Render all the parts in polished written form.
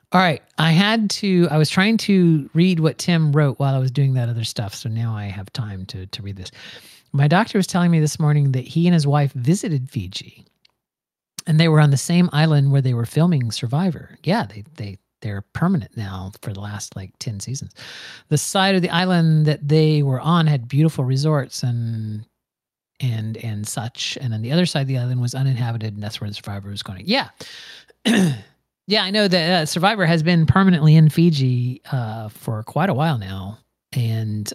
All right. I was trying to read what Tim wrote while I was doing that other stuff. So now I have time to read this. My doctor was telling me this morning that he and his wife visited Fiji and they were on the same island where they were filming Survivor. Yeah, they're permanent now for the last like 10 seasons. The side of the island that they were on had beautiful resorts and such. And then the other side of the island was uninhabited, and that's where the Survivor was going. Yeah. Yeah, I know that Survivor has been permanently in Fiji for quite a while now. And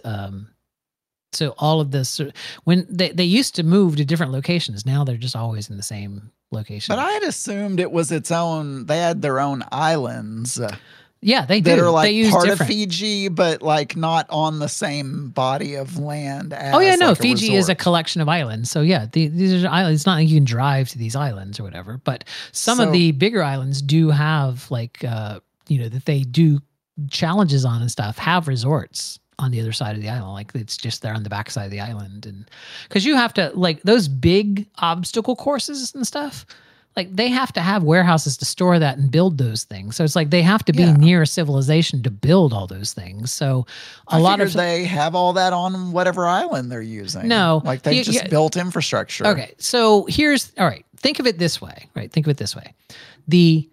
so all of this, when they used to move to different locations, now they're just always in the same location. But I had assumed it was its own, they had their own islands. Yeah, they do. That are like they use part different. of Fiji, but like not on the same body of land as no, like Fiji is a collection of islands. So yeah, these are islands. It's not like you can drive to these islands or whatever, but some of the bigger islands do have like, that they do challenges on and stuff, have resorts on the other side of the island. Like it's just there on the backside of the island. And because you have to, like those big obstacle courses and stuff, like they have to have warehouses to store that and build those things. So it's like they have to be near civilization to build all those things. So a lot of they have all that on whatever island they're using. No, like they just built infrastructure. Okay, so all right. Think of it this way. Right, think of it this way. The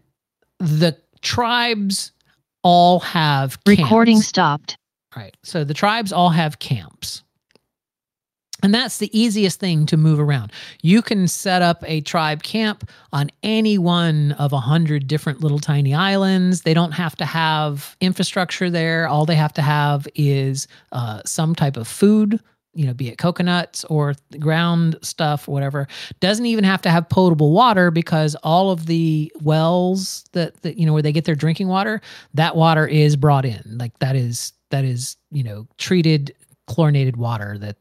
tribes all have recording camps. Stopped. Right. So the tribes all have camps. And that's the easiest thing to move around. You can set up a tribe camp on any one of 100 different little tiny islands. They don't have to have infrastructure there. All they have to have is some type of food, be it coconuts or ground stuff or whatever. Doesn't even have to have potable water because all of the wells that where they get their drinking water, that water is brought in. Like that is treated chlorinated water that's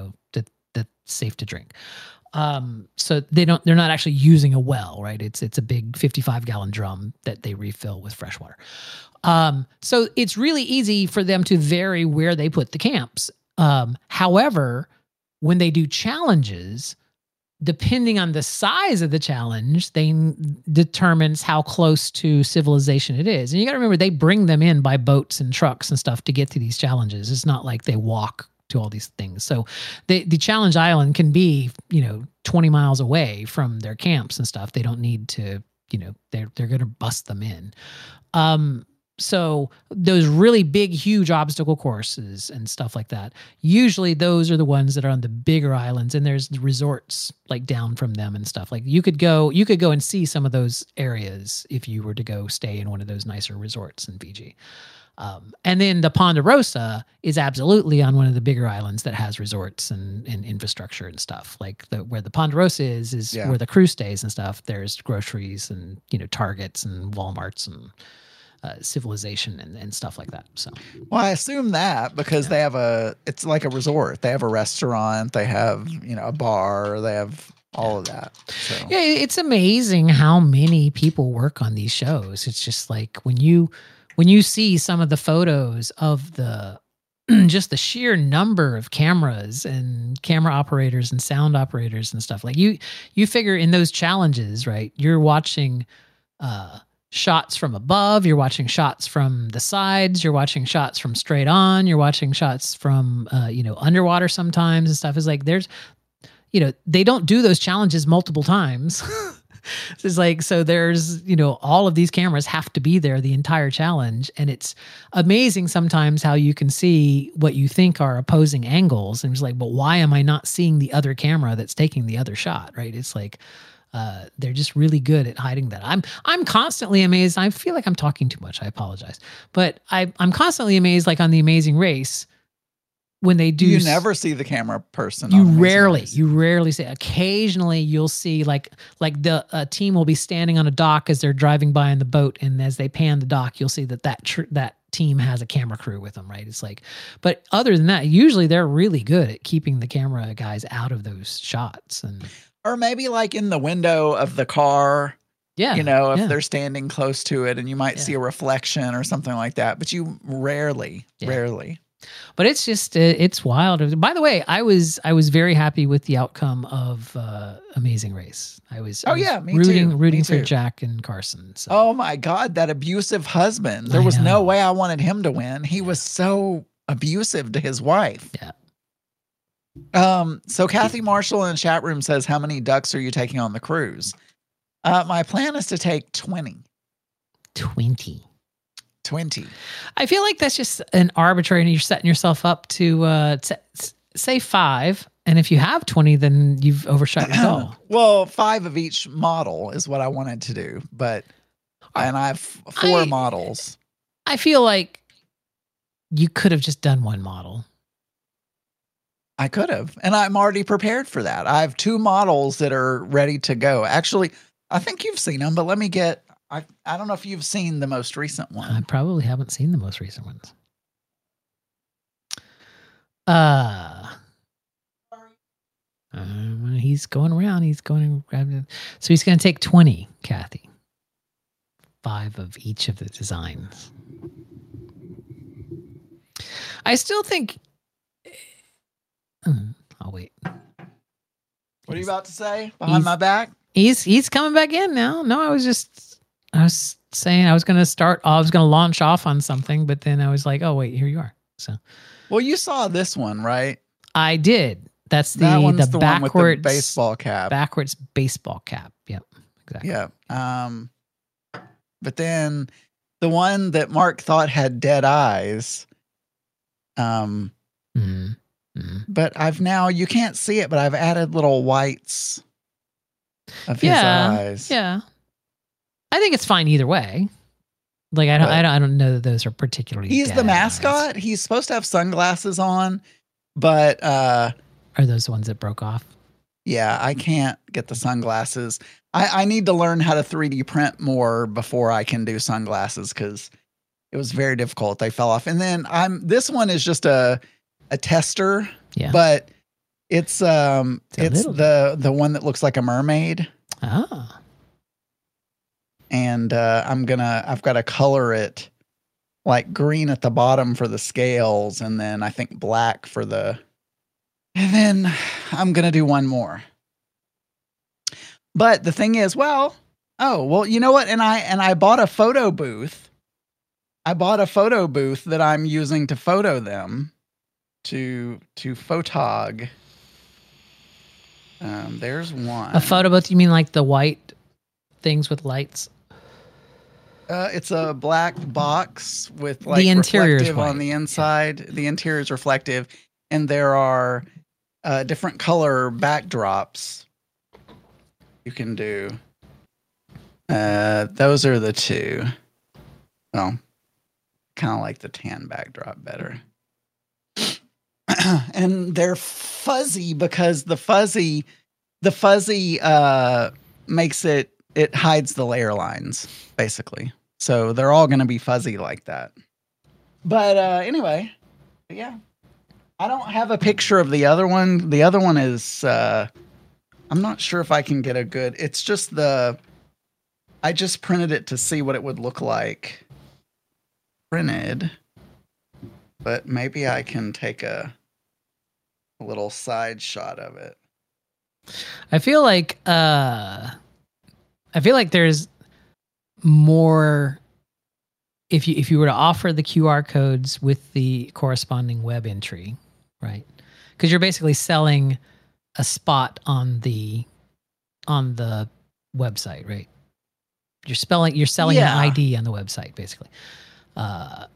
safe to drink. So they're not actually using a well, right? It's a big 55-gallon drum that they refill with fresh water. So it's really easy for them to vary where they put the camps. However, when they do challenges, depending on the size of the challenge, they determines how close to civilization it is. And you got to remember, they bring them in by boats and trucks and stuff to get to these challenges. It's not like they walk to all these things. So the challenge island can be, 20 miles away from their camps and stuff. They don't need to, they're going to bust them in. So those really big, huge obstacle courses and stuff like that, usually those are the ones that are on the bigger islands, and there's resorts like down from them and stuff. Like you could go and see some of those areas if you were to go stay in one of those nicer resorts in Fiji. And then the Ponderosa is absolutely on one of the bigger islands that has resorts and infrastructure and stuff. Like where the Ponderosa is where the crew stays and stuff. There's groceries and, Targets and Walmarts and civilization and stuff like that. So, well, I assume that because they have it's like a resort. They have a restaurant. They have, a bar. They have all of that. So. Yeah, it's amazing how many people work on these shows. It's just like when you see some of the photos of the just the sheer number of cameras and camera operators and sound operators and stuff, like you figure in those challenges, right? You're watching shots from above, you're watching shots from the sides, you're watching shots from straight on, you're watching shots from underwater sometimes and stuff. Is like there's they don't do those challenges multiple times. It's like, so there's, all of these cameras have to be there the entire challenge. And it's amazing sometimes how you can see what you think are opposing angles. And it's like, but why am I not seeing the other camera that's taking the other shot? Right. It's like, they're just really good at hiding that. I'm constantly amazed. I feel like I'm talking too much. I apologize. But I'm constantly amazed, like on The Amazing Race, when they do, you never see the camera person. You rarely see. Occasionally, you'll see like the team will be standing on a dock as they're driving by in the boat, and as they pan the dock, you'll see that team has a camera crew with them. Right? It's like, but other than that, usually they're really good at keeping the camera guys out of those shots, or maybe like in the window of the car. Yeah. If they're standing close to it, and you might see a reflection or something like that, but you rarely. But it's just it's wild. By the way, I was very happy with the outcome of Amazing Race. I was me rooting too. for Jack and Carson. So. Oh my God, that abusive husband. There was no way I wanted him to win. He was so abusive to his wife. Yeah. So Kathy Marshall in the chat room says, how many ducks are you taking on the cruise? My plan is to take 20. 20. I feel like that's just an arbitrary, and you're setting yourself up to say 5. And if you have 20, then you've overshot your goal. Well, 5 of each model is what I wanted to do, and I have 4 models. I feel like you could have just done 1 model. I could have, and I'm already prepared for that. I have 2 models that are ready to go. Actually, I think you've seen them, but let me get, I don't know if you've seen the most recent one. I probably haven't seen the most recent ones. He's going around. He's going to grab it. So he's going to take 20, Kathy. 5 of each of the designs. I still think... I'll wait. What are you about to say? Behind my back? He's coming back in now. No, I was saying I was going to launch off on something, but then I was like, oh wait, here you are. So, well, you saw this one, right? I did. That's the one with backwards the baseball cap. Backwards baseball cap. Yep. Exactly. Yeah. But then the one that Mark thought had dead eyes. But you can't see it, but I've added little whites of his eyes. Yeah. I think it's fine either way. Like I don't know that those are particularly. He's the mascot. Eyes. He's supposed to have sunglasses on, but are those the ones that broke off? Yeah, I can't get the sunglasses. I need to learn how to 3D print more before I can do sunglasses because it was very difficult. They fell off, and then this one is just a tester. Yeah, but it's the one that looks like a mermaid. Ah. And I've got to color it like green at the bottom for the scales, and then I think black and then I'm going to do one more. But the thing is, you know what? And I bought a photo booth. I bought a photo booth that I'm using to photo them to photog. There's one. A photo booth? You mean like the white things with lights? It's a black box with like the reflective on the inside. Yeah. The interior is reflective, and there are different color backdrops you can do. Those are the 2. Well, kind of like the tan backdrop better. And they're fuzzy because the fuzzy makes it hides the layer lines, basically. So they're all going to be fuzzy like that. But anyway, yeah. I don't have a picture of the other one. The other one is, I'm not sure if I can get a good, it's just I just printed it to see what it would look like printed. But maybe I can take a little side shot of it. I feel like there's more if you were to offer the QR codes with the corresponding web entry, right? Because you're basically selling a spot on the website, right? You're selling an ID on the website, basically. But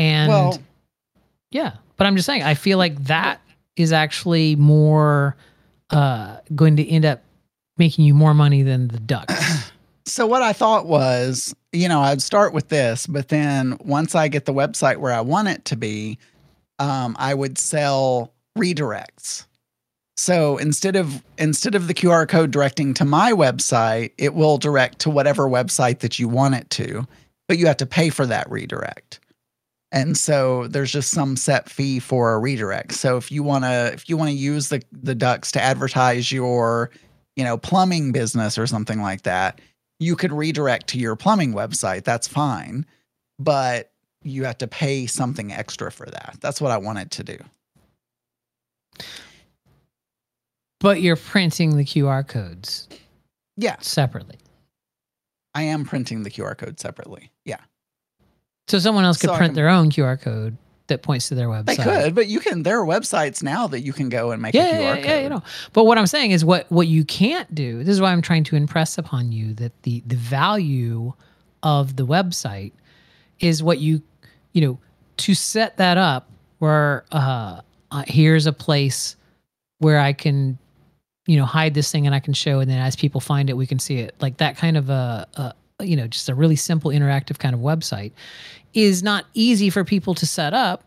I'm just saying, I feel like that is actually more going to end up making you more money than the ducks. So what I thought was, I'd start with this, but then once I get the website where I want it to be, I would sell redirects. So instead of the QR code directing to my website, it will direct to whatever website that you want it to, but you have to pay for that redirect. And so there's just some set fee for a redirect. So if you want to use the ducks to advertise your, plumbing business or something like that, you could redirect to your plumbing website. That's fine. But you have to pay something extra for that. That's what I wanted to do. But you're printing the QR codes Yeah, separately. I am printing the QR code separately. Yeah. So someone else could So I print can- their own QR code that points to their website. They could, but there are websites now that you can go and make a Yeah, QR code. yeah, you know. But what I'm saying is what you can't do, this is why I'm trying to impress upon you that the value of the website is what you know, to set that up where here's a place where I can, you know, hide this thing and I can show, and then as people find it, we can see it. Like that kind of you know, just a really simple interactive kind of website is not easy for people to set up.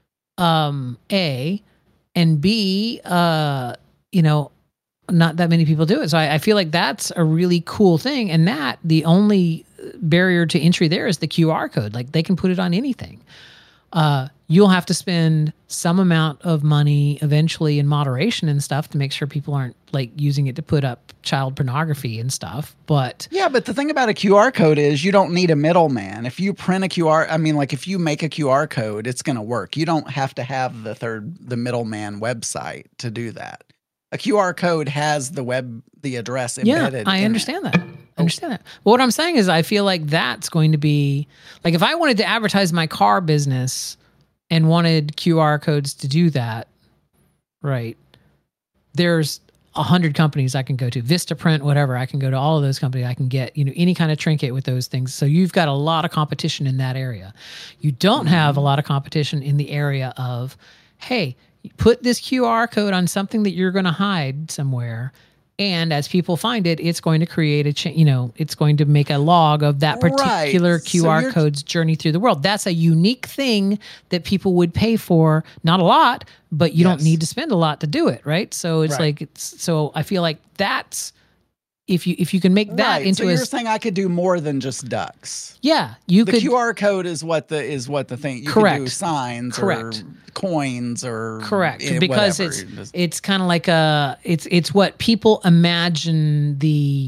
A, and B, you know, not that many people do it. So I feel like that's a really cool thing. And that the only barrier to entry there is the QR code. Like they can put it on anything. You'll have to spend some amount of money eventually in moderation and stuff to make sure people aren't like using it to put up child pornography and stuff. But yeah, but the thing about a QR code is you don't need a middleman. If you print a QR, I mean, like if you make a QR code, it's going to work. You don't have to have the middleman website to do that. A QR code has the address embedded. Yeah, I understand that. I understand that. But what I'm saying is I feel like that's going to be like if I wanted to advertise my car business and wanted QR codes to do that, right? There's 100 companies I can go to, Vistaprint, whatever. I can go to all of those companies. I can get, you know, any kind of trinket with those things. So you've got a lot of competition in that area. You don't have a lot of competition in the area of, hey, put this QR code on something that you're going to hide somewhere. And as people find it, it's going to create it's going to make a log of that particular Right. So QR you're- code's journey through the world. That's a unique thing that people would pay for. Not a lot, but you don't Yes. need to spend a lot to do it, right? So it's Right. so I feel like that's if you can make that Right. into So a you're saying I could do more than just ducks. yeah, you The could QR code is what the thing. You Correct. could do signs Correct. or coins or correct because whatever. it's kind of like it's what people imagine the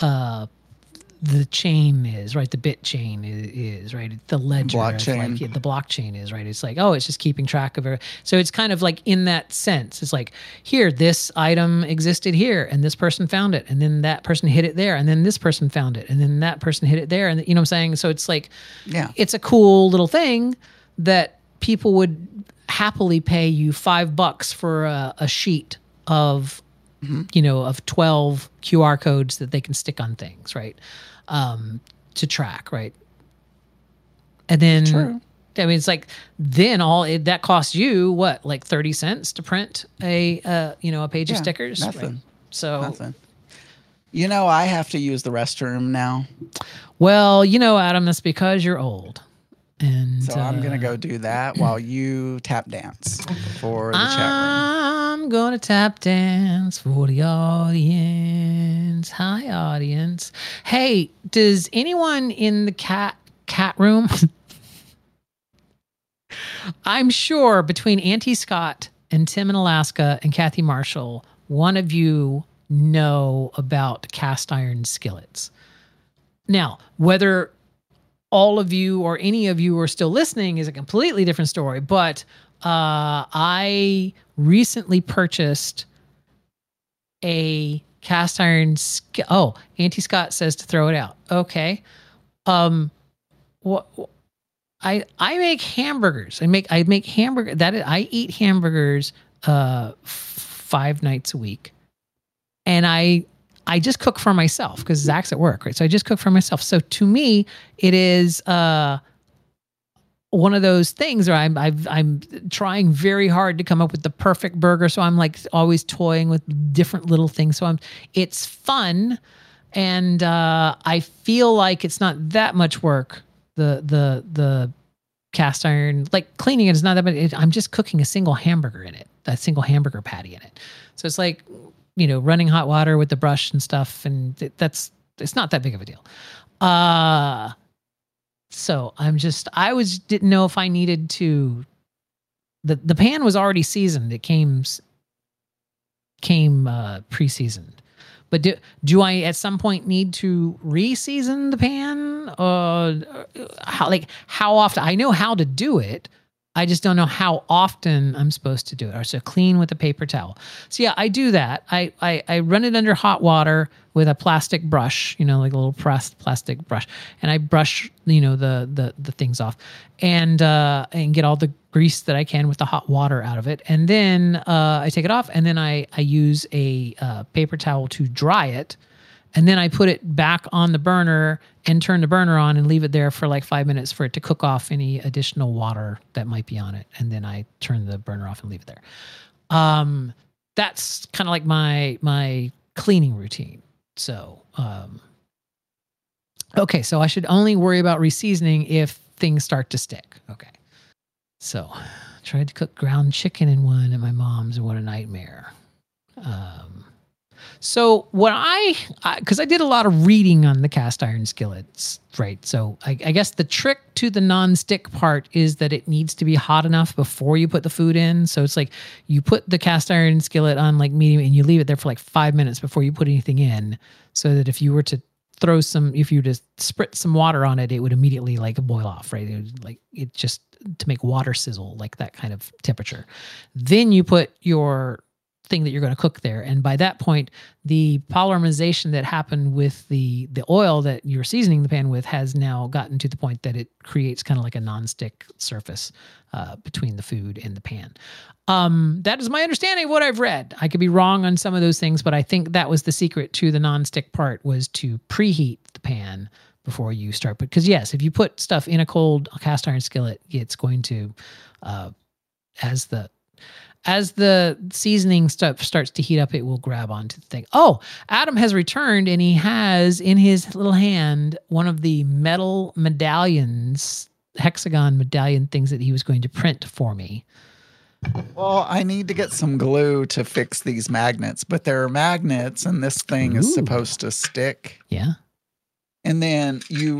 chain is, right? The bit chain is right. The ledger, it's Blockchain. like, yeah, the blockchain is right. It's like, oh, it's just keeping track of it. So it's kind of like in that sense. It's like here, this item existed here, and this person found it, and then that person hid it there, and then this person found it, and then that person hid it there, and you know what I'm saying. So it's like, Yeah. it's a cool little thing that people would happily pay you $5 for a sheet of, you know, of 12 QR codes that they can stick on things, right? To track, right? And then, True. I mean, it's like then that costs you what, like 30 cents to print a page of Yeah, stickers. nothing. Right? So, Nothing. You know, I have to use the restroom now, well, you know, Adam, that's because you're old. And so I'm gonna go do that while you tap dance for the chat room. I'm gonna tap dance for the audience. Hi, audience. Hey, does anyone in the cat room? I'm sure between Auntie Scott and Tim in Alaska and Kathy Marshall, one of you know about cast iron skillets. Now, whether all of you or any of you are still listening is a completely different story. But I recently purchased a cast iron. Oh, Auntie Scott says to throw it out. Okay. What? I make hamburgers. I make hamburger. I eat hamburgers 5 nights a week, and I just cook for myself because Zach's at work, right? So I just cook for myself. So to me, it is one of those things where I'm trying very hard to come up with the perfect burger. So I'm like always toying with different little things. So it's fun, and I feel like it's not that much work. The cast iron, like cleaning it is not that much. I'm just cooking a single hamburger in it, a single hamburger patty in it. So it's like, you know, running hot water with the brush and stuff. And it's not that big of a deal. So didn't know if I needed to, the pan was already seasoned. It came pre-seasoned, But do I at some point need to re-season the pan? How often? I know how to do it. I just don't know how often I'm supposed to do it. Or so clean with a paper towel. So yeah, I do that. I run it under hot water with a plastic brush, like a little pressed plastic brush, and I brush the things off, and get all the grease that I can with the hot water out of it, and then I take it off, and then I use a paper towel to dry it. And then I put it back on the burner and turn the burner on and leave it there for like 5 minutes for it to cook off any additional water that might be on it. And then I turn the burner off and leave it there. That's kind of like my cleaning routine. So, okay. So I should only worry about reseasoning if things start to stick. Okay. So tried to cook ground chicken in one at my mom's, and what a nightmare. So what because I did a lot of reading on the cast iron skillets, right? So I guess the trick to the non-stick part is that it needs to be hot enough before you put the food in. So it's like you put the cast iron skillet on like medium and you leave it there for like 5 minutes before you put anything in, so that if you were to if you just spritz some water on it, it would immediately like boil off, right? It just to make water sizzle, like that kind of temperature. Then you put your thing that you're going to cook there, and by that point the polymerization that happened with the oil that you're seasoning the pan with has now gotten to the point that it creates kind of like a non-stick surface between the food and the pan. That is my understanding of what I've read. I could be wrong on some of those things, but I think that was the secret to the non-stick part, was to preheat the pan before you start. Because yes, if you put stuff in a cold cast iron skillet, it's going to as the seasoning stuff starts to heat up, it will grab onto the thing. Oh, Adam has returned, and he has in his little hand one of the metal medallions, hexagon medallion things that he was going to print for me. Well, I need to get some glue to fix these magnets, but there are magnets, and this thing is supposed to stick. Yeah. And then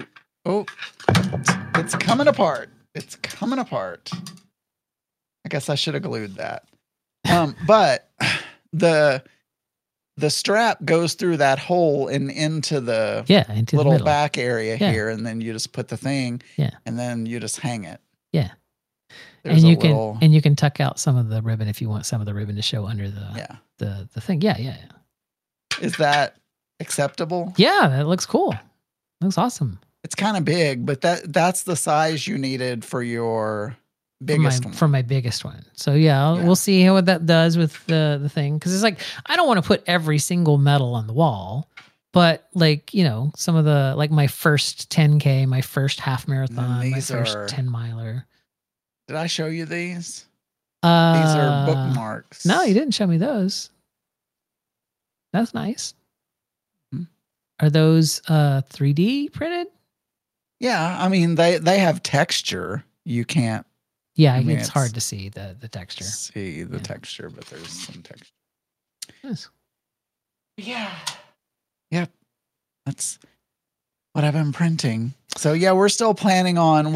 it's coming apart. It's coming apart. I guess I should have glued that. But the strap goes through that hole and into the little back area here, and then you just put the thing, and then you just hang it. Yeah. And you can tuck out some of the ribbon if you want some of the ribbon to show under the thing. Yeah. Is that acceptable? Yeah, that looks cool. Looks awesome. It's kind of big, but that's the size you needed for your for my biggest one. So we'll see how that does with the thing, because it's like I don't want to put every single medal on the wall, but like some of the, like my first 10K, my first half marathon, my first 10 miler. Did I show you these? These are bookmarks. No, you didn't show me those. That's nice. Mm-hmm. Are those 3D printed? Yeah, I mean they have texture. You can't. Yeah, it's hard to see the texture. See the texture, but there's some texture. Yes. Yeah. Yep. That's what I've been printing. So yeah, we're still planning on.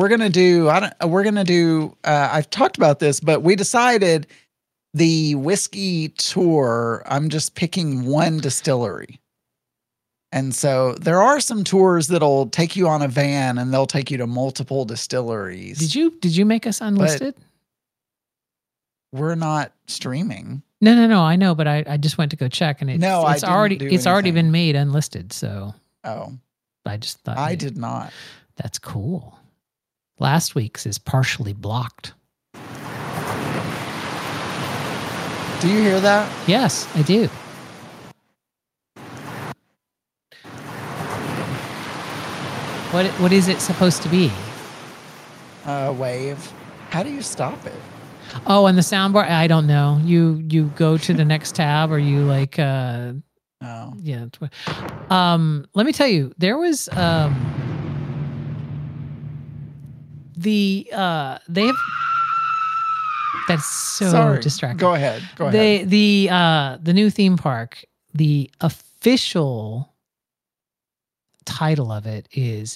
I've talked about this, but we decided the whiskey tour. I'm just picking one distillery. And so there are some tours that'll take you on a van and they'll take you to multiple distilleries. Did you make us unlisted? But we're not streaming. No. I know, but I just went to go check, and it's already been made unlisted. So I just thought I did not. That's cool. Last week's is partially blocked. Do you hear that? Yes, I do. What is it supposed to be? Wave. How do you stop it? Oh, and the soundbar? I don't know. You go to the next tab, or you like yeah. Let me tell you, there was they have. That's so distracting. Go ahead. The new theme park, the official title of it is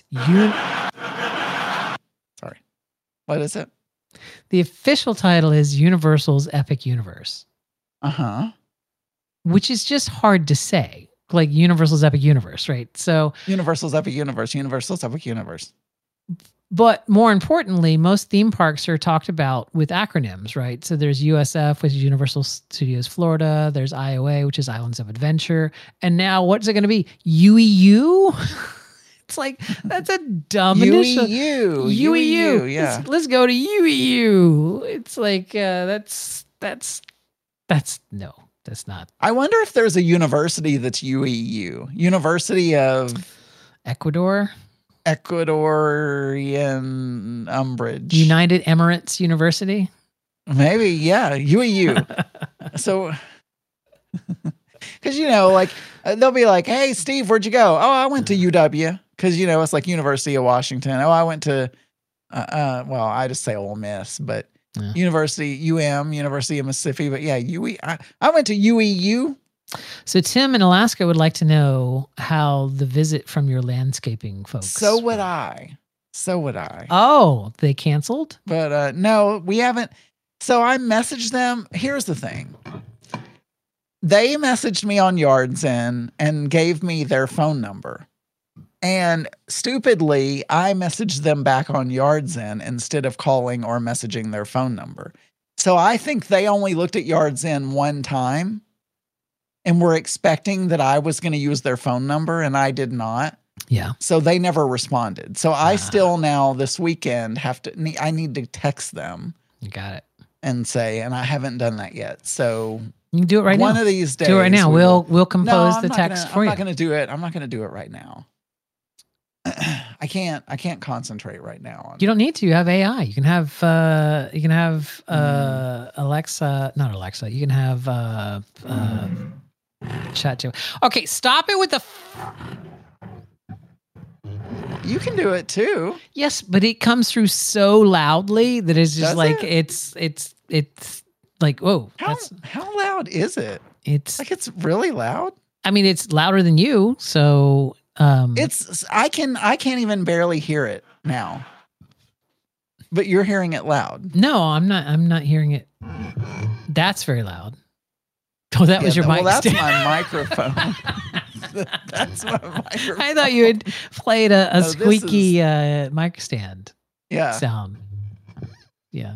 Sorry. What is it? The official title is Universal's Epic Universe. Uh-huh. Which is just hard to say. like Universal's Epic Universe, right? So, Universal's Epic Universe, Universal's Epic Universe. but more importantly, most theme parks are talked about with acronyms, right? So there's USF, which is Universal Studios Florida. There's IOA, which is Islands of Adventure. And now what's it going to be? UEU? It's like, that's a dumb initial. UEU, yeah. Let's go to UEU. It's like, that's no, that's not. I wonder if there's a university that's UEU. University of Ecuador? Ecuadorian Umbrage. United Emirates University? Maybe, yeah, UEU. So, because, like, they'll be like, hey, Steve, where'd you go? Oh, I went to UW. Because, it's like University of Washington. Oh, I went to, well, I just say Ole Miss, but University of Mississippi. But yeah, I went to UEU. So Tim in Alaska would like to know how the visit from your landscaping folks. So would I. Oh, they canceled? But no, we haven't. So I messaged them. Here's the thing. They messaged me on Yards End and gave me their phone number. And stupidly, I messaged them back on Yards End instead of calling or messaging their phone number. So I think they only looked at Yards End one time and were expecting that I was going to use their phone number, and I did not. Yeah. So they never responded. So I still now this weekend I need to text them. You got it. And say, and I haven't done that yet. So you can do it right now. One of these days. Do it right now. We'll compose the text for you. I'm not going to do it. I'm not going to do it right now. I can't concentrate right now. You don't need to. You have AI. You can have Alexa, not Alexa. You can have chat to. Okay, stop it with the. You can do it too. Yes, but it comes through so loudly that it's just it's like, whoa. How loud is it? It's like it's really loud. I mean, it's louder than you, so I can't even barely hear it now. But you're hearing it loud. No, I'm not hearing it. That's very loud. Oh, that was your mic. Well, that's my microphone. That's my microphone. I thought you had played a squeaky mic stand. Yeah. Sound. Yeah.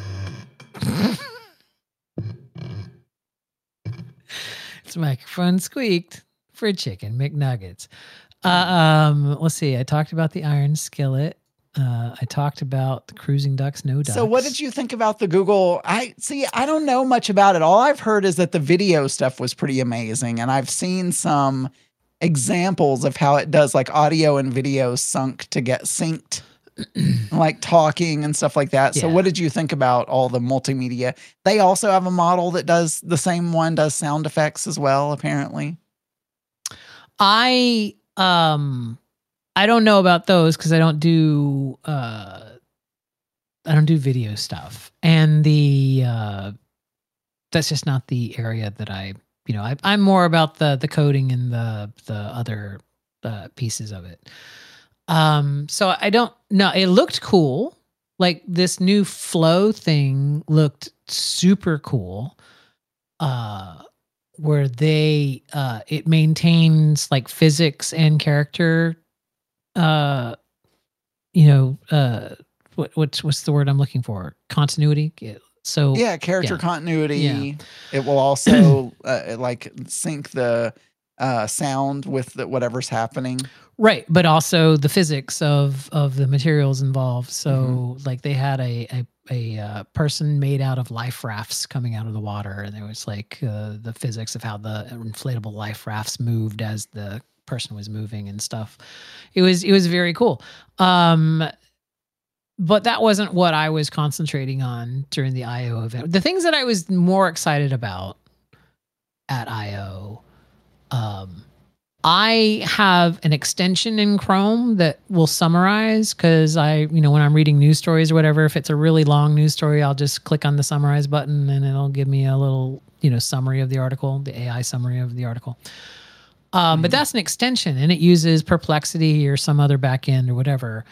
It's microphone squeaked for chicken McNuggets. Let's see. I talked about the iron skillet. I talked about the cruising ducks, no ducks. So what did you think about the Google? I don't know much about it. All I've heard is that the video stuff was pretty amazing. And I've seen some examples of how it does like audio and video synced, like talking and stuff like that. So what did you think about all the multimedia? They also have a model that does the same one, does sound effects as well, apparently. I don't know about those because I don't do video stuff, and that's just not the area that I'm more about the coding and the other pieces of it. So I don't know. It looked cool. Like this new flow thing looked super cool. Where it maintains like physics and character. What's the word I'm looking for? Continuity. So character continuity. Yeah. It will also like sync the sound with whatever's happening. Right, but also the physics of the materials involved. So like they had a person made out of life rafts coming out of the water, and there was like the physics of how the inflatable life rafts moved as the person was moving and stuff. It was very cool. But that wasn't what I was concentrating on during the I/O event. The things that I was more excited about at I/O, I have an extension in Chrome that will summarize because when I'm reading news stories or whatever, if it's a really long news story, I'll just click on the summarize button and it'll give me a little, summary of the article, the AI summary of the article. But that's an extension and it uses Perplexity or some other backend or whatever.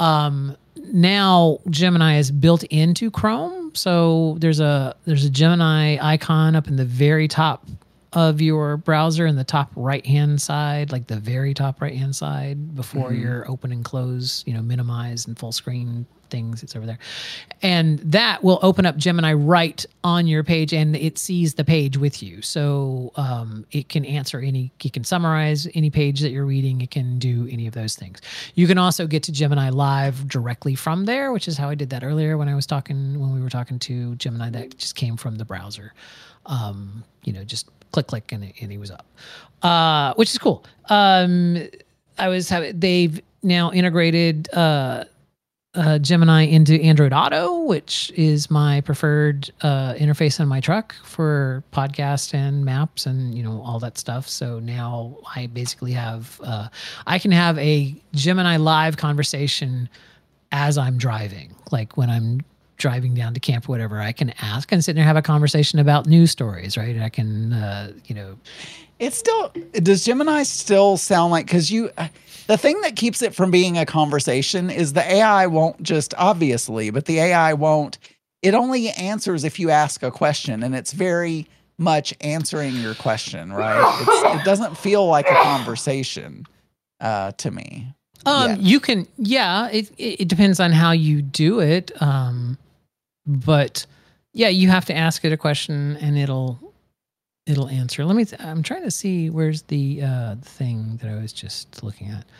Now Gemini is built into Chrome. So there's a Gemini icon up in the very top of your browser in the top right-hand side, like the very top right-hand side before your open and close, minimize and full screen things. It's over there. And that will open up Gemini right on your page, and it sees the page with you. So it can it can summarize any page that you're reading. It can do any of those things. You can also get to Gemini Live directly from there, which is how I did that earlier when we were talking to Gemini. That just came from the browser. Just click, and he was up, which is cool. They've now integrated Gemini into Android Auto, which is my preferred interface in my truck for podcast and maps and all that stuff. So now I basically have I can have a Gemini Live conversation as I'm driving, like when I'm driving down to camp or whatever. I can ask and sit there and have a conversation about news stories, right? I can It's still, does Gemini still sound like, because the thing that keeps it from being a conversation is the AI won't just, obviously, but the AI won't, it only answers if you ask a question, and it's very much answering your question, right? It doesn't feel like a conversation to me. You can, it depends on how you do it. But yeah, you have to ask it a question and it'll answer. I'm trying to see where's the thing that I was just looking at.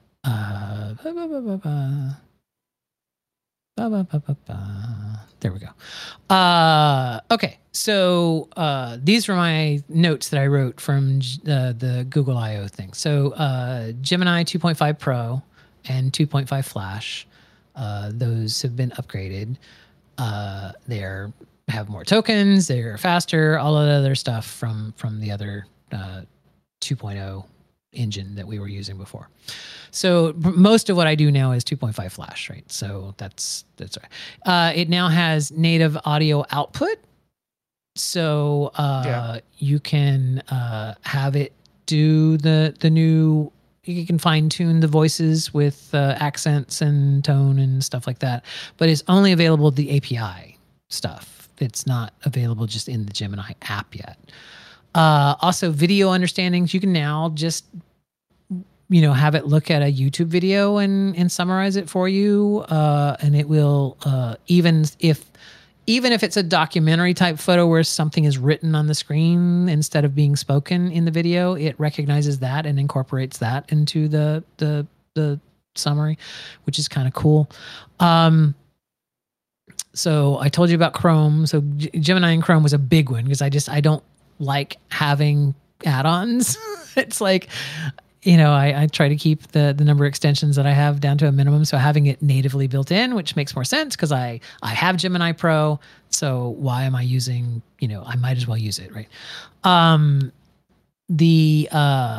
There we go. Okay, so these were my notes that I wrote from the Google I/O thing. So Gemini 2.5 Pro and 2.5 Flash, those have been upgraded. They have more tokens, they're faster, all of the other stuff from the other 2.0 engine that we were using before. So most of what I do now is 2.5 Flash, right? So that's right. It now has native audio output. So you can have it do the new, you can fine tune the voices with accents and tone and stuff like that, but it's only available the API stuff. It's not available just in the Gemini app yet. Also, video understandings, you can now just have it look at a YouTube video and summarize it for you, and it will even if it's a documentary type photo where something is written on the screen instead of being spoken in the video, it recognizes that and incorporates that into the summary, which is kind of cool. So I told you about Chrome. So Gemini and Chrome was a big one because I don't like having add-ons. It's like, I try to keep the number of extensions that I have down to a minimum. So having it natively built in, which makes more sense because I have Gemini Pro. So why am I using, I might as well use it, right? The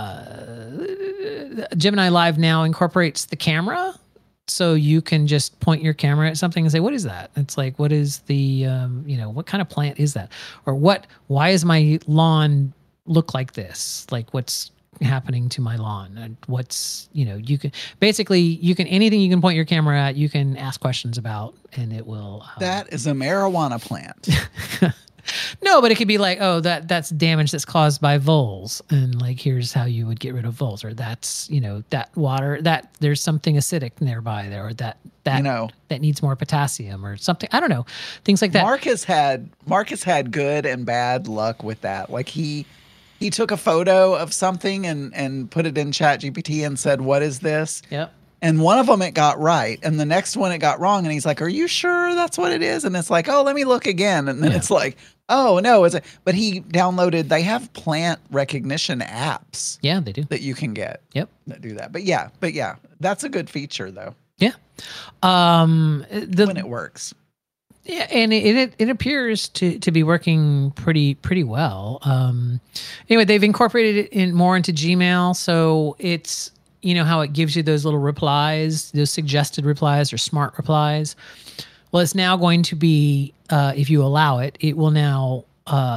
Gemini Live now incorporates the camera. So you can just point your camera at something and say, what is that? It's like, what is the, what kind of plant is that? Or why is my lawn look like this? Like what's happening to my lawn? And what's, you can anything you can point your camera at, you can ask questions about and it will. That is a marijuana plant. No, but it could be like, oh, that's damage that's caused by voles, and like here's how you would get rid of voles, or that's that water that there's something acidic nearby there, or that needs more potassium or something. I don't know, things like that. Mark has had good and bad luck with that. Like he took a photo of something and put it in ChatGPT and said, "What is this?" Yep. And one of them it got right, and the next one it got wrong. And he's like, "Are you sure that's what it is?" And it's like, "Oh, let me look again." And then it's like, "Oh no, but he downloaded. They have plant recognition apps. Yeah, they do that you can get. Yep, that do that. But yeah, that's a good feature though. Yeah, when it works. Yeah, and it appears to be working pretty well. Anyway, they've incorporated it more into Gmail, so it's. How it gives you those little replies, those suggested replies or smart replies. Well, it's now going to be, if you allow it, it will now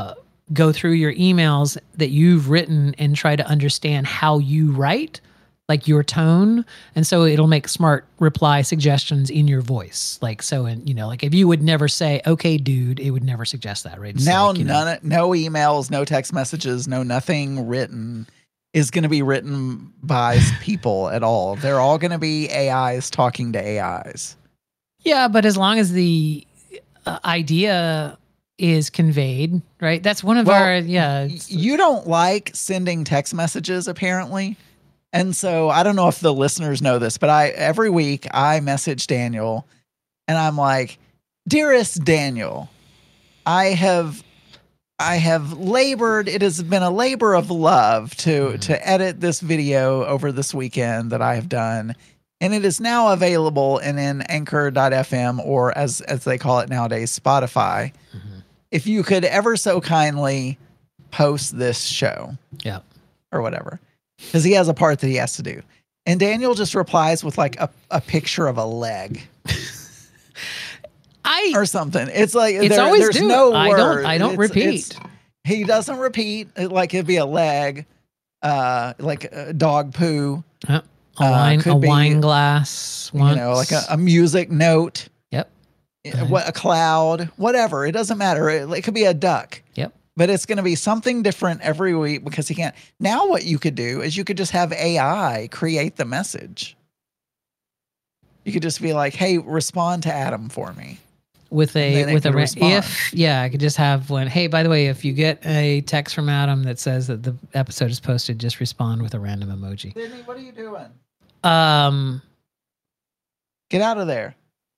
go through your emails that you've written and try to understand how you write. like your tone, and so it'll make smart reply suggestions in your voice. Like so, and like if you would never say "Okay, dude," it would never suggest that, right? It's Now, like, no emails, no text messages, no nothing written is going to be written by people at all. They're all going to be AIs talking to AIs. Yeah, but as long as the idea is conveyed, right? That's one of our You don't like sending text messages, apparently. And so I don't know if the listeners know this, but every week I message Daniel and I'm like, "Dearest Daniel, I have labored. It has been a labor of love to edit this video over this weekend that I have done. And it is now available in Anchor.fm, or as they call it nowadays, Spotify. If you could ever so kindly post this show." Yeah. Or whatever. Because he has a part that he has to do. And Daniel just replies with like a picture of a leg. Or something. It's like it's always there's no word. I don't repeat. He doesn't repeat. Like it'd be a leg, like a dog poo. A wine glass. Once. Like a music note. Yep. What a cloud. Whatever. It doesn't matter. It could be a duck. Yep. But it's going to be something different every week because he can't. Now what you could do is you could just have AI create the message. You could just be like, "Hey, respond to Adam for me." With I could just have one. Hey, by the way, if you get a text from Adam that says that the episode is posted, just respond with a random emoji. Sydney, what are you doing? Get out of there.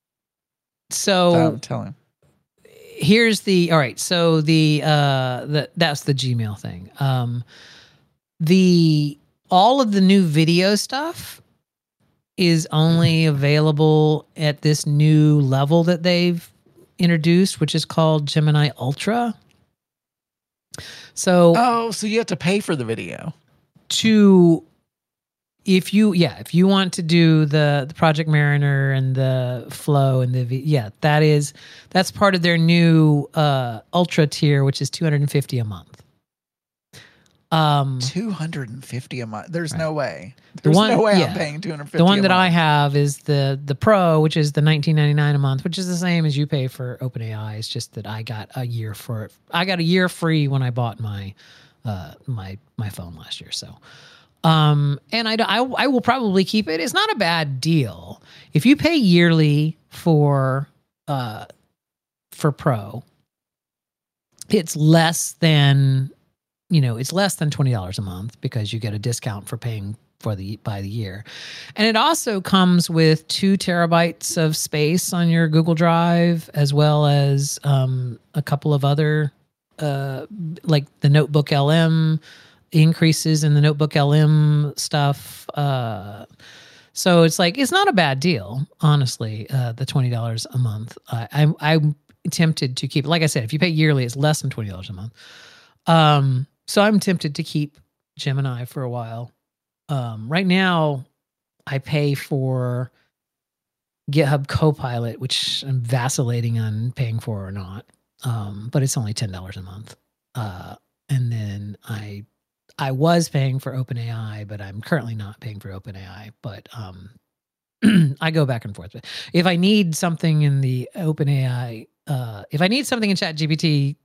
So tell him. Here's the all right. So that's the Gmail thing. All of the new video stuff is only available at this new level that they've introduced, which is called Gemini Ultra. So so you have to pay for the video if you want to do the Project Mariner and the Flow and that's part of their new Ultra tier, which is $250 a month. $250 a month. There's right. no way. I'm paying $250. The one that I have is the Pro, which is the $19.99 a month, which is the same as you pay for OpenAI. It's just that I got a year for it. I got a year free when I bought my my phone last year. So, and I will probably keep it. It's not a bad deal if you pay yearly for Pro. It's less than. It's less than $20 a month because you get a discount for paying by the year. And it also comes with 2 terabytes of space on your Google Drive, as well as a couple of other, like the Notebook LM increases in the Notebook LM stuff. So it's like, it's not a bad deal, honestly, the $20 a month. I'm tempted to keep it. Like I said, if you pay yearly, it's less than $20 a month. So I'm tempted to keep Gemini for a while. Right now, I pay for GitHub Copilot, which I'm vacillating on paying for or not. But it's only $10 a month. And then I was paying for OpenAI, but I'm currently not paying for OpenAI. But I go back and forth. If I need something in the OpenAI, if I need something in ChatGPT,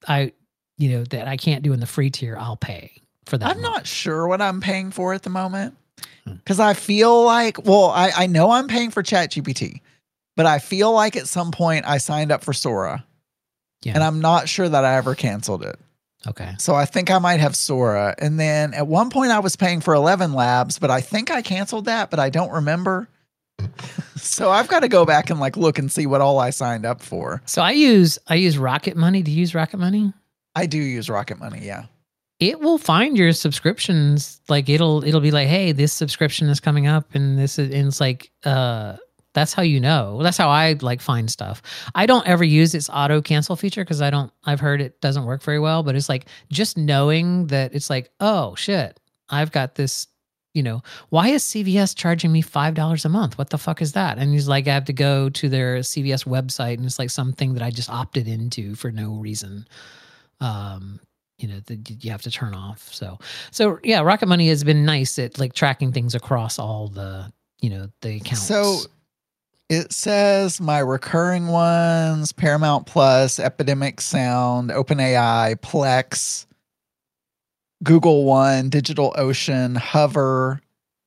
that I can't do in the free tier, I'll pay for that. I'm not sure what I'm paying for at the moment because I feel like, I know I'm paying for ChatGPT, but I feel like at some point I signed up for Sora, and I'm not sure that I ever canceled it. Okay. So I think I might have Sora. And then at one point I was paying for 11 Labs, but I think I canceled that, but I don't remember. So I've got to go back and look and see what all I signed up for. So I use Rocket Money. Do you use Rocket Money? I do use Rocket Money, yeah. It will find your subscriptions. Like it'll be like, hey, this subscription is coming up, and it's like that's how you know. That's how I find stuff. I don't ever use its auto cancel feature because I've heard it doesn't work very well. But it's like just knowing that it's like, oh shit, I've got this. Why is CVS charging me $5 a month? What the fuck is that? And he's like, I have to go to their CVS website, and it's like something that I just opted into for no reason. that you have to turn off. So yeah, Rocket Money has been nice at like tracking things across all the the accounts. So it says my recurring ones: Paramount Plus, Epidemic Sound, OpenAI, Plex, Google One, DigitalOcean, Hover,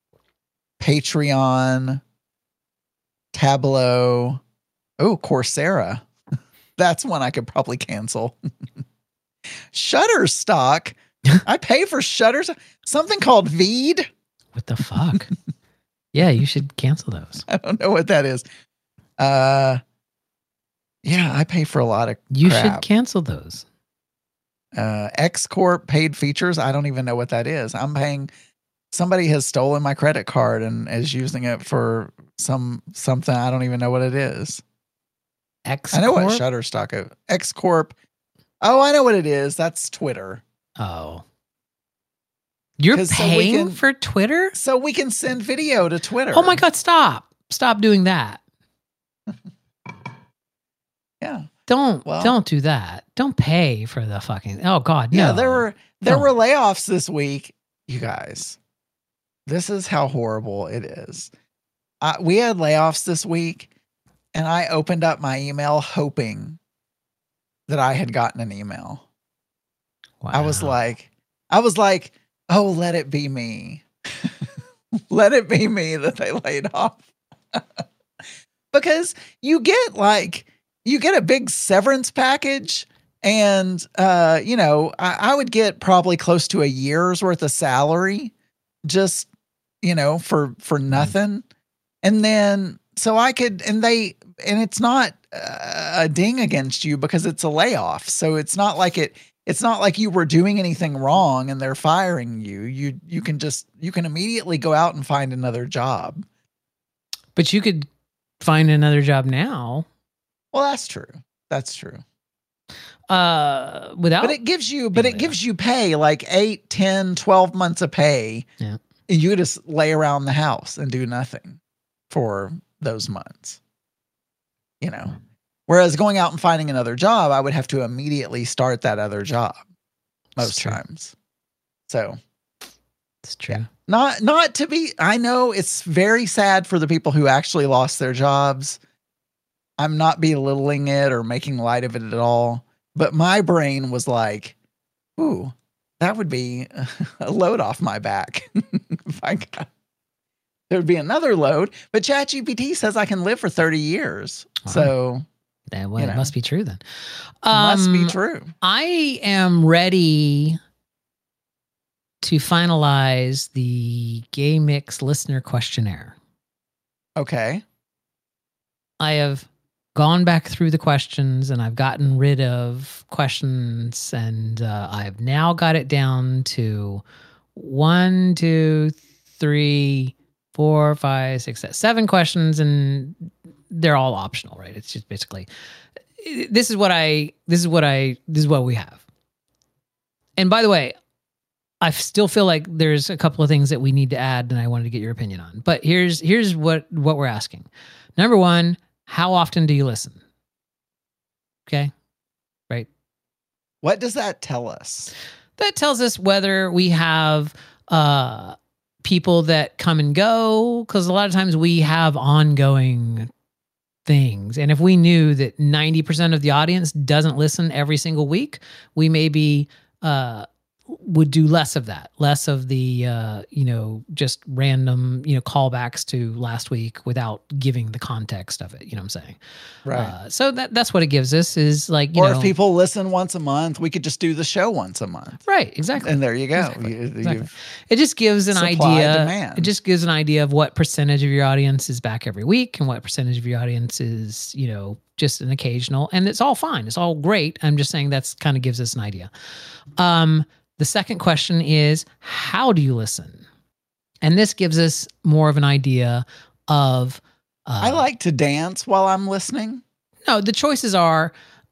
Patreon, Tableau. Oh, Coursera. That's one I could probably cancel. Shutterstock. I pay for Shutters. Something called Veed. What the fuck? Yeah, you should cancel those. I don't know what that is. Yeah, I pay for a lot of You crap. should cancel those. X Corp paid features. I don't even know what that is. I'm paying. Somebody has stolen my credit card and is using it for something. I don't even know what it is. X. I know what Shutterstock is. X Corp. Oh, I know what it is. That's Twitter. Oh. You're paying for Twitter? So we can send video to Twitter. Oh my God, stop. Stop doing that. Yeah. Don't do that. Don't pay for the fucking. Oh God, no. Yeah, there were layoffs this week, you guys. This is how horrible it is. We had layoffs this week, and I opened up my email hoping that I had gotten an email. Wow. I was like, oh, let it be me. Let it be me that they laid off. Because you get a big severance package, and I would get probably close to a year's worth of salary just for nothing. And then so I could, and it's not a ding against you because it's a layoff. So it's not like you were doing anything wrong and they're firing you. You can immediately go out and find another job. But you could find another job now. Well, that's true. That's true. But it gives you pay, like 8, 10, 12 months of pay. Yeah. And you just lay around the house and do nothing for those months. Whereas going out and finding another job, I would have to immediately start that other job most times. So it's true. Yeah. Not to be, I know it's very sad for the people who actually lost their jobs. I'm not belittling it or making light of it at all. But my brain was like, ooh, that would be a load off my back. There'd be another load. But ChatGPT says I can live for 30 years. Wow. So it must be true then. Must be true. I am ready to finalize the Gay Mix listener questionnaire. Okay. I have gone back through the questions and I've gotten rid of questions, and I've now got it down to 1, 2, 3, 4, 5, 6, 7 questions, and they're all optional, right? It's just basically this is what we have. And by the way, I still feel like there's a couple of things that we need to add, and I wanted to get your opinion on. But here's what we're asking. Number 1, how often do you listen? Okay. Right. What does that tell us? That tells us whether we have people that come and go, because a lot of times we have ongoing things. And if we knew that 90% of the audience doesn't listen every single week, we maybe would do less of that, less of the, just random, callbacks to last week without giving the context of it. You know what I'm saying? Right. So that's what it gives us is like, if people listen once a month, we could just do the show once a month. Right. Exactly. And there you go. Exactly. It just gives an idea. Demand. It just gives an idea of what percentage of your audience is back every week and what percentage of your audience is, just an occasional, and it's all fine. It's all great. I'm just saying that's kind of gives us an idea. The second question is, how do you listen? And this gives us more of an idea of... I like to dance while I'm listening. No, the choices are,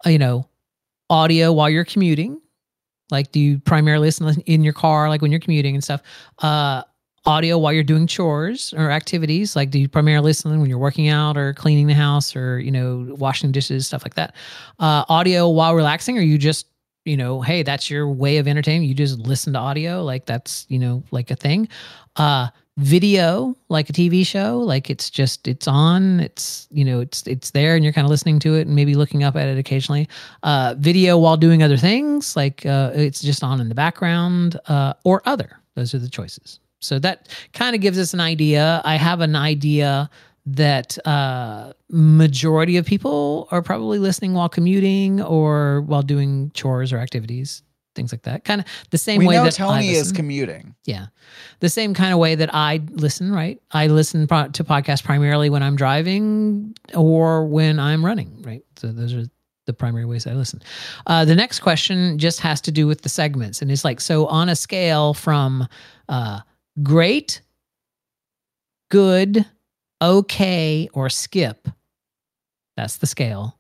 audio while you're commuting. Like, do you primarily listen in your car, like when you're commuting and stuff? Audio while you're doing chores or activities. Like, do you primarily listen when you're working out or cleaning the house or, washing dishes, stuff like that? Audio while relaxing, or you just hey, that's your way of entertainment. You just listen to audio, like that's, like a thing. Video, like a TV show, like it's on, it's there and you're kind of listening to it and maybe looking up at it occasionally. Video while doing other things, like it's just on in the background, or other. Those are the choices. So that kind of gives us an idea. I have an idea that majority of people are probably listening while commuting or while doing chores or activities, things like that. Kind of the same way that Tony is commuting. Yeah. The same kind of way that I listen, right? I listen to podcasts primarily when I'm driving or when I'm running, right? So those are the primary ways I listen. The next question just has to do with the segments. And it's like, so on a scale from great, good, okay, or skip, that's the scale.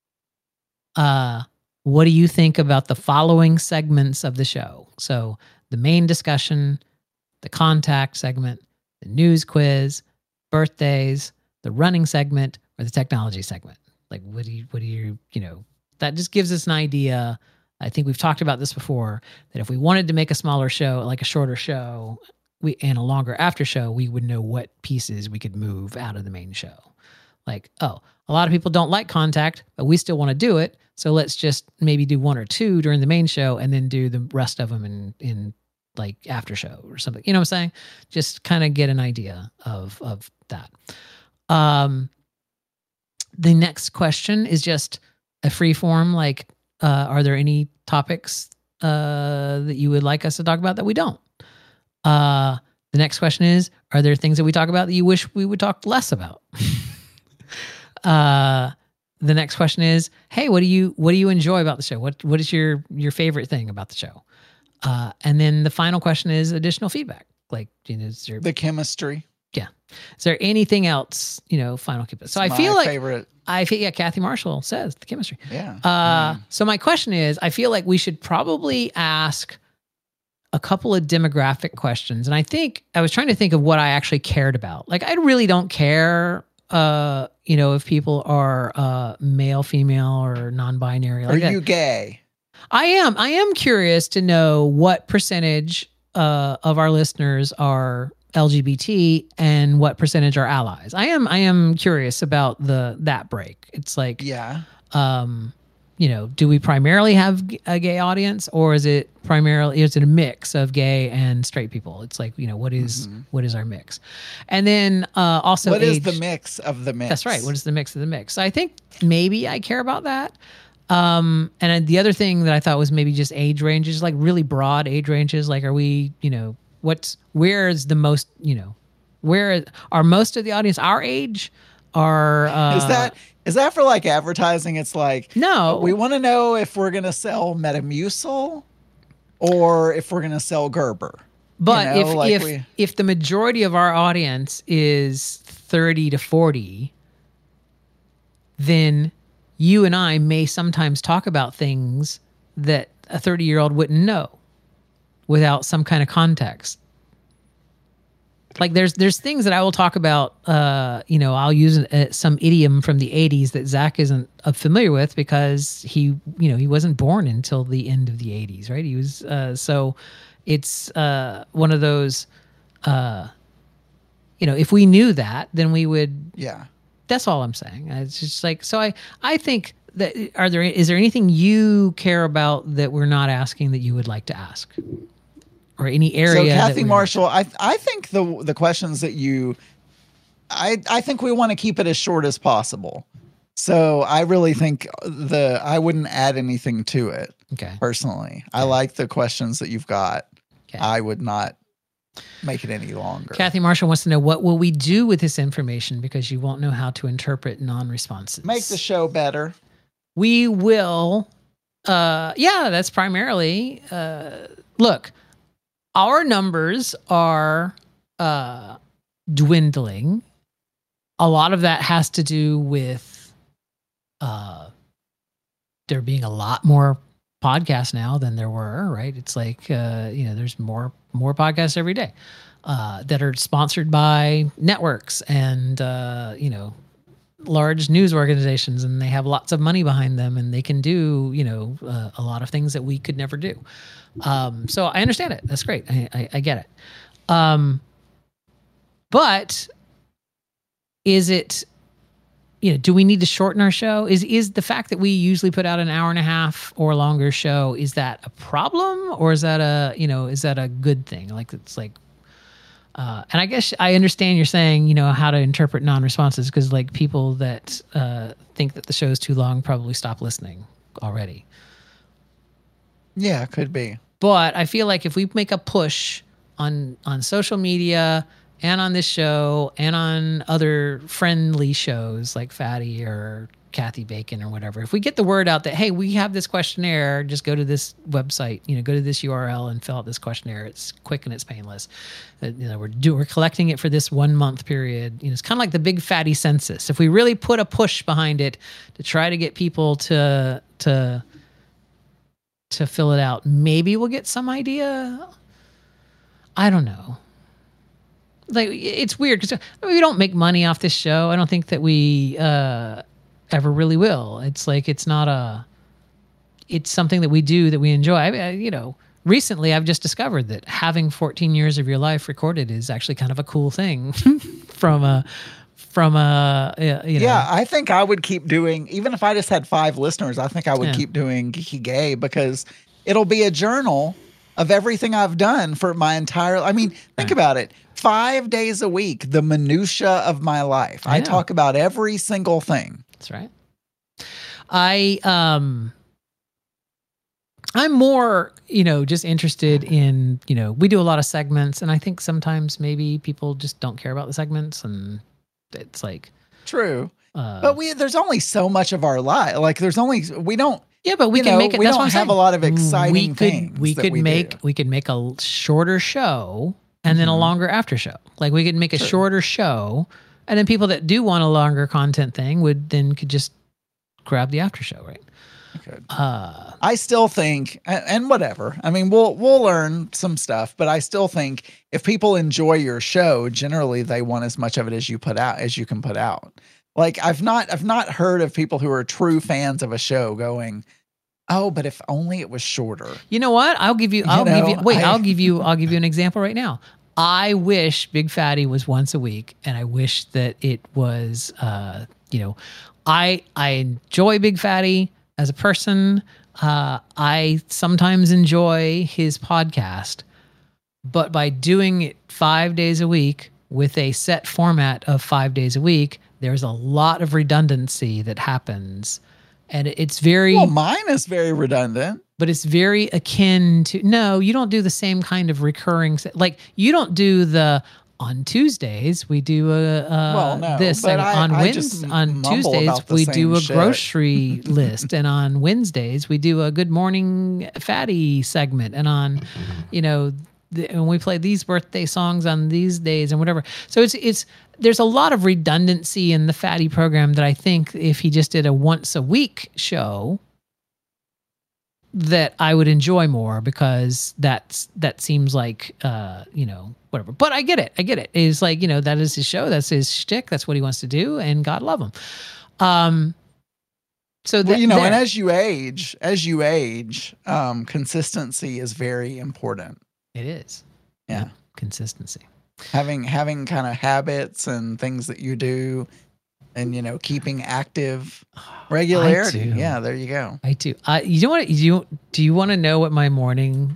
What do you think about the following segments of the show? So the main discussion, the contact segment, the news quiz, birthdays, the running segment, or the technology segment. Like, what do you, that just gives us an idea. I think we've talked about this before, that if we wanted to make a smaller show, like a shorter show, and a longer after show, we would know what pieces we could move out of the main show. Like, a lot of people don't like contact, but we still want to do it. So let's just maybe do one or two during the main show and then do the rest of them in like after show or something. You know what I'm saying? Just kind of get an idea of that. The next question is just a free form. Like, are there any topics that you would like us to talk about that we don't? The next question is, are there things that we talk about that you wish we would talk less about? The next question is, hey, what do you enjoy about the show? What is your favorite thing about the show? And then the final question is additional feedback. Like, is there the chemistry? Yeah. Is there anything else, final feedback? So I feel like Kathy Marshall says the chemistry. Yeah. So my question is, I feel like we should probably ask a couple of demographic questions. And I was trying to think of what I actually cared about. Like, I really don't care, if people are male, female, or non-binary. Like, are you gay? I am curious to know what percentage of our listeners are LGBT and what percentage are allies. I am curious about that break. It's like, yeah. Do we primarily have a gay audience, or is it a mix of gay and straight people? It's like, what is our mix? And then also, what is the mix of the mix? That's right. What is the mix of the mix? So I think maybe I care about that. And the other thing that I thought was maybe just age ranges, like really broad age ranges. Like, are we, where is the most, where are most of the audience our age? Is that for like advertising? It's like, no, we want to know if we're going to sell Metamucil or if we're going to sell Gerber. But if the majority of our audience is 30 to 40, then you and I may sometimes talk about things that a 30-year-old wouldn't know without some kind of context. Like, there's things that I will talk about, I'll use some idiom from the 80s that Zach isn't familiar with because he wasn't born until the end of the 80s, right? He was, so it's one of those, if we knew that, then we would. Yeah. That's all I'm saying. It's just like, so I think that, is there anything you care about that we're not asking that you would like to ask? Or any area. So Kathy Marshall, I think the questions that I think we want to keep it as short as possible. So I really think I wouldn't add anything to it. Okay. Personally, okay. I like the questions that you've got. Okay. I would not make it any longer. Kathy Marshall wants to know, what will we do with this information because you won't know how to interpret non-responses? Make the show better. We will. That's primarily. Look. Our numbers are dwindling. A lot of that has to do with there being a lot more podcasts now than there were, right? It's like, there's more podcasts every day that are sponsored by networks and, large news organizations, and they have lots of money behind them, and they can do, a lot of things that we could never do. So I understand it. That's great. I get it. But is it, do we need to shorten our show? Is the fact that we usually put out an hour and a half or longer show, is that a problem, or is that a good thing? Like, it's like, and I guess I understand you're saying, how to interpret non-responses, because like people that think that the show is too long probably stop listening already. Yeah, could be. But I feel like if we make a push on social media and on this show and on other friendly shows like Fatty or Kathy Bacon or whatever, if we get the word out that, hey, we have this questionnaire, just go to this website, go to this URL and fill out this questionnaire. It's quick and it's painless. We're collecting it for this 1 month period. It's kind of like the big Fatty census. If we really put a push behind it to try to get people to fill it out, maybe we'll get some idea. I don't know. Like, it's weird because we don't make money off this show. I don't think that we ever really will. It's like, it's something that we do that we enjoy. Recently I've just discovered that having 14 years of your life recorded is actually kind of a cool thing Yeah, I think I would keep doing, even if I just had 5 listeners, I think I would keep doing Geeky Gay, because it'll be a journal of everything I've done for my entire, think about it. 5 days a week, the minutia of my life. I talk about every single thing. That's right. I'm more, just interested in, we do a lot of segments, and I think sometimes maybe people just don't care about the segments, and it's like true. But there's only so much of our life. Like, we don't. Yeah, but we can make it. We that's don't what I'm have saying. a lot of exciting things. We could make a shorter show and then a longer after show. Like, we could make a shorter show, and then people that do want a longer content thing could just grab the after show, right? Okay. I still think, and whatever. We'll learn some stuff, but I still think if people enjoy your show, generally they want as much of it as you can put out. Like, I've not heard of people who are true fans of a show going, oh, but if only it was shorter. You know what? I'll give you an example right now. I wish Big Fatty was once a week, and I wish that it was, I enjoy Big Fatty as a person. I sometimes enjoy his podcast, but by doing it 5 days a week with a set format of 5 days a week, there's a lot of redundancy that happens. And it's very... Well, mine is very redundant. But it's very akin to... No, you don't do the same kind of recurring... Like, you don't do the... On Tuesdays, we do this. And on Tuesdays, we do a grocery list. And on Wednesdays, we do a Good Morning Fatty segment. And on, and we play these birthday songs on these days and whatever. So there's a lot of redundancy in the Fatty program that I think if he just did a once a week show, that I would enjoy more, because that seems like, whatever. But I get it. It's like, that is his show. That's his shtick. That's what he wants to do. And God love him. And as you age, consistency is very important. It is. Yeah. Consistency. Having kind of habits and things that you do, and keeping active regularity. Yeah, there you go. I do. Do you want to know what my morning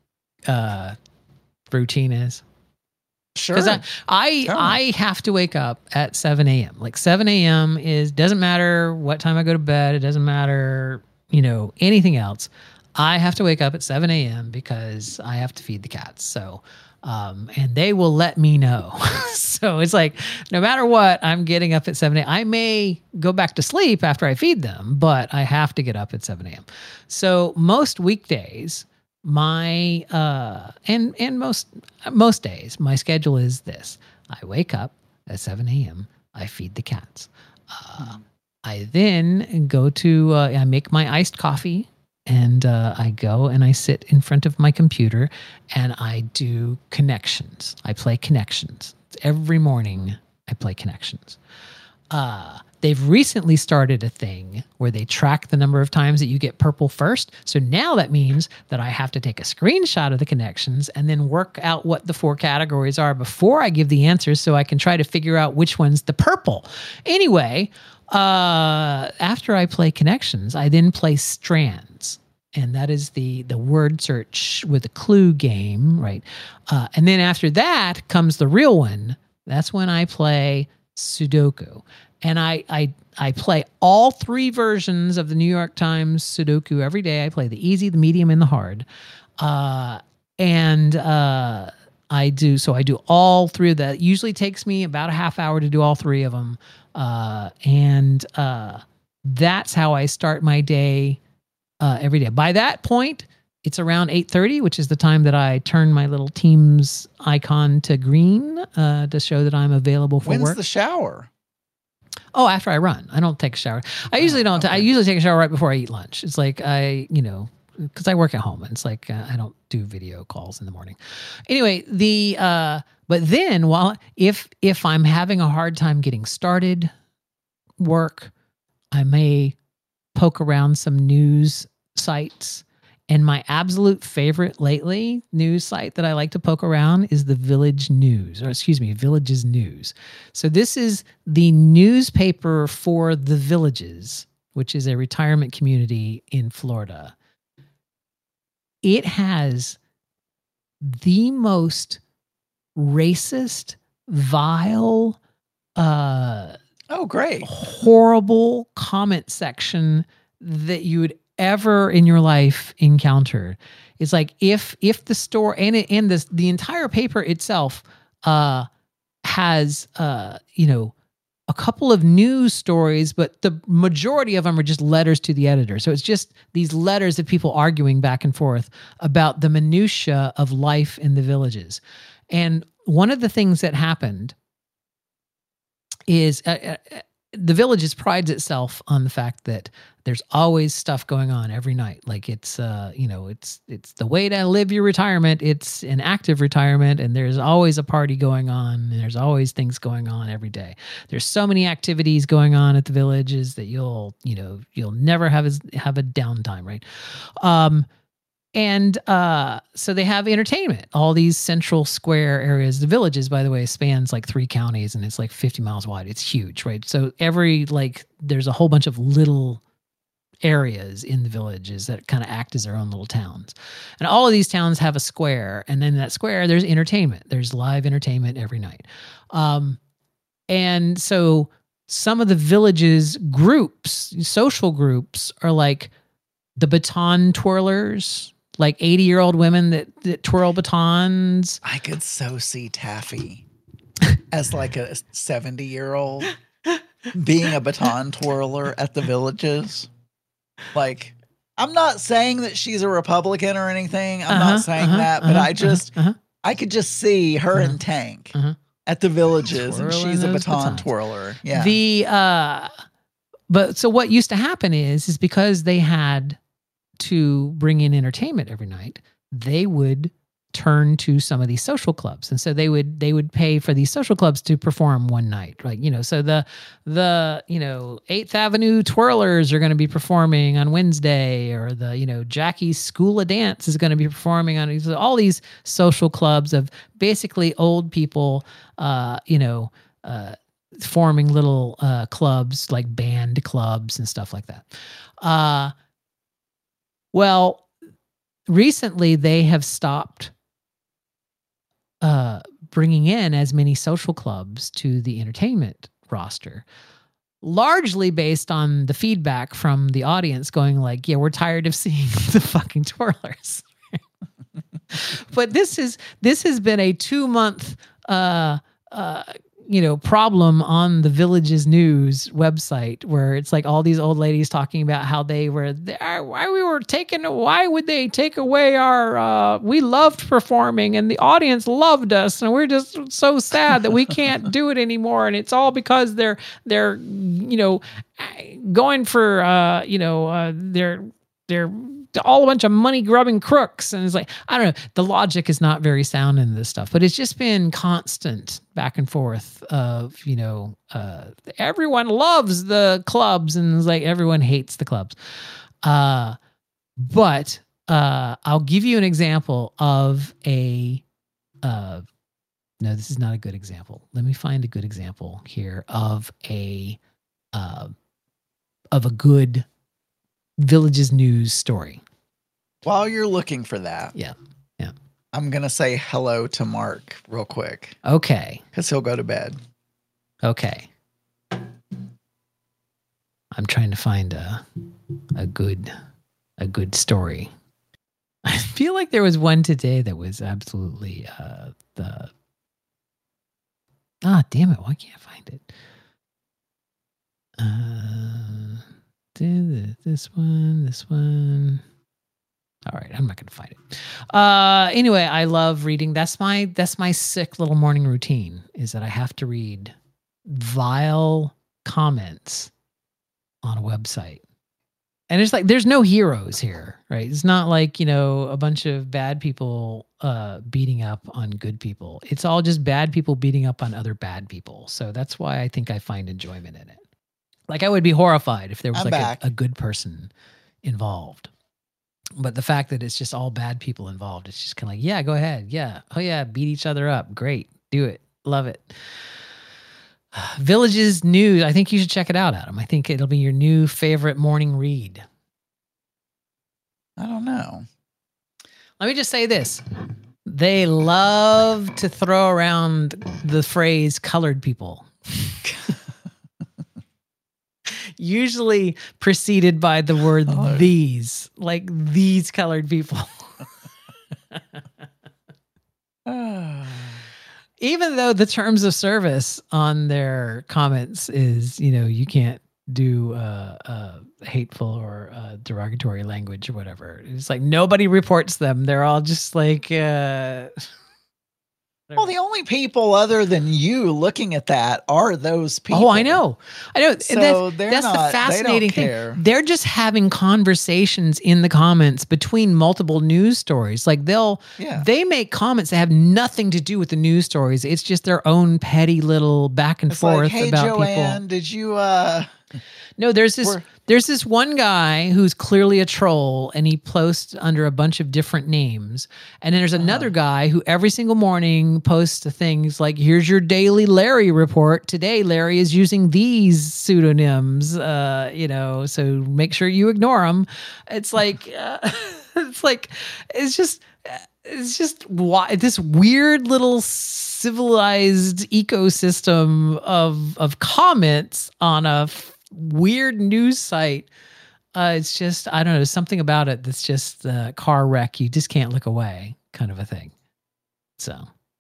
routine is? Sure. Because I have to wake up at 7 a.m. Like 7 a.m. doesn't matter what time I go to bed. It doesn't matter, anything else. I have to wake up at 7 a.m. because I have to feed the cats. So, and they will let me know. So it's like, no matter what, I'm getting up at 7 a.m. I may go back to sleep after I feed them, but I have to get up at 7 a.m. So most weekdays, my and most days, my schedule is this: I wake up at 7 a.m. I feed the cats. I then go to I make my iced coffee, and I go and I sit in front of my computer and I do connections. I play connections every morning. I play connections. They've recently started a thing where they track the number of times that you get purple first. So now that means that I have to take a screenshot of the connections and then work out what the 4 categories are before I give the answers, so I can try to figure out which one's the purple. Anyway, after I play connections, I then play strands. And that is the word search with a clue game, right? And then after that comes the real one. That's when I play Sudoku. And I play all 3 versions of the New York Times Sudoku every day. I play the easy, the medium, and the hard. I do all 3 of that. It usually takes me about a half hour to do all 3 of them. That's how I start my day every day. By that point, it's around 8:30, which is the time that I turn my little Teams icon to green to show that I'm available for work. When's the shower? Oh, after I run. I don't take a shower. I usually don't. I usually take a shower right before I eat lunch. It's like because I work at home, and it's like I don't do video calls in the morning. Anyway, but then if I'm having a hard time getting started work, I may poke around some news sites. And my absolute favorite lately news site that I like to poke around is the Village's News. So this is the newspaper for the Villages, which is a retirement community in Florida. It has the most racist, vile, great, horrible comment section that you would ever in your life encounter. It's like if the store and the entire paper itself has a couple of news stories, but the majority of them are just letters to the editor. So it's just these letters of people arguing back and forth about the minutia of life in the villages. And one of the things that happened is the Villages prides itself on the fact that there's always stuff going on every night. Like it's the way to live your retirement. It's an active retirement, and there's always a party going on, and there's always things going on every day. There's so many activities going on at the Villages that you'll never have a downtime, right? So they have entertainment, all these central square areas. The Villages, by the way, spans like 3 counties, and it's like 50 miles wide. It's huge, right? So there's a whole bunch of little areas in the Villages that kind of act as their own little towns. And all of these towns have a square, and then in that square, there's entertainment. There's live entertainment every night. And so some of the Villages groups, social groups, are like the baton twirlers, like 80-year-old women that twirl batons. I could so see Taffy as like a 70-year-old being a baton twirler at the Villages. Like, I'm not saying that she's a Republican or anything. I'm not saying that, but I could just see her and Tank at the Villages, and she's a baton twirler. Yeah. But so what used to happen is because they had to bring in entertainment every night, they would turn to some of these social clubs. And so they would pay for these social clubs to perform one night, right? So the 8th Avenue Twirlers are going to be performing on Wednesday, or the, Jackie's School of Dance is going to be performing on all these social clubs of basically old people, forming little clubs, like band clubs and stuff like that. Well, recently they have stopped bringing in as many social clubs to the entertainment roster, largely based on the feedback from the audience going like, yeah, we're tired of seeing the fucking twirlers. But this has been a 2-month problem on the Villages News website, where it's like all these old ladies talking about how why would they take away our, we loved performing and the audience loved us, and we're just so sad that we can't do it anymore. And it's all because they're going for, they're all a bunch of money grubbing crooks. And it's like, I don't know. The logic is not very sound in this stuff, but it's just been constant back and forth of, everyone loves the clubs and it's like everyone hates the clubs. But I'll give you an example of no, this is not a good example. Let me find a good example here of a good Villages News story. While you're looking for that, yeah, I'm gonna say hello to Mark real quick. Okay, because he'll go to bed. Okay, I'm trying to find a good story. I feel like there was one today that was absolutely damn it, why can't I find it? This one. All right, I'm not going to find it. Anyway, I love reading. That's my sick little morning routine, is that I have to read vile comments on a website. And it's like, there's no heroes here, right? It's not like, a bunch of bad people beating up on good people. It's all just bad people beating up on other bad people. So that's why I think I find enjoyment in it. Like, I would be horrified if there was a good person involved. But the fact that it's just all bad people involved, it's just kind of like, yeah, go ahead. Yeah. Oh, yeah. Beat each other up. Great. Do it. Love it. Villages News. I think you should check it out, Adam. I think it'll be your new favorite morning read. I don't know. Let me just say this. They love to throw around the phrase colored people. Usually preceded by the word these, like these colored people. Even though the terms of service on their comments is, you can't do hateful or derogatory language or whatever. It's like nobody reports them. They're all just like... Well, the only people other than you looking at that are those people. Oh, I know. So that's the fascinating they don't care. thing. They're just having conversations in the comments between multiple news stories. Like they make comments that have nothing to do with the news stories. It's just their own petty little back and forth like, hey, about Joanne, people. Did you No, there's this one guy who's clearly a troll, and he posts under a bunch of different names. And then there's another guy who every single morning posts things like, here's your daily Larry report. Today, Larry is using these pseudonyms, so make sure you ignore them. It's like, it's just this weird little civilized ecosystem of comments on a weird news site. It's just, I don't know, something about it that's just a car wreck. You just can't look away kind of a thing. So.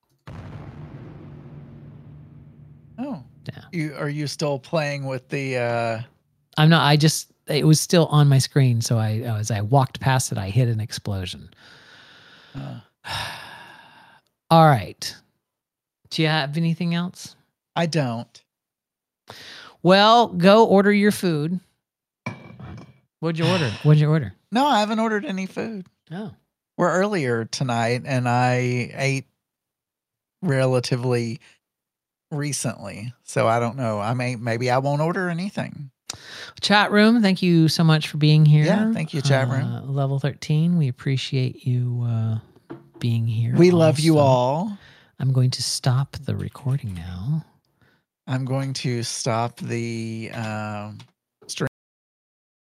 Oh. Yeah. Are you still playing with the... I'm not, it was still on my screen. So as I walked past it, I hit an explosion. All right. Do you have anything else? I don't. Well, go order your food. What'd you order? No, I haven't ordered any food. Oh. We're earlier tonight, and I ate relatively recently. So I don't know. Maybe I won't order anything. Chat room, thank you so much for being here. Yeah, thank you, chat room. Level 13, we appreciate you being here. We love you all. I'm going to stop the recording now. I'm going to stop the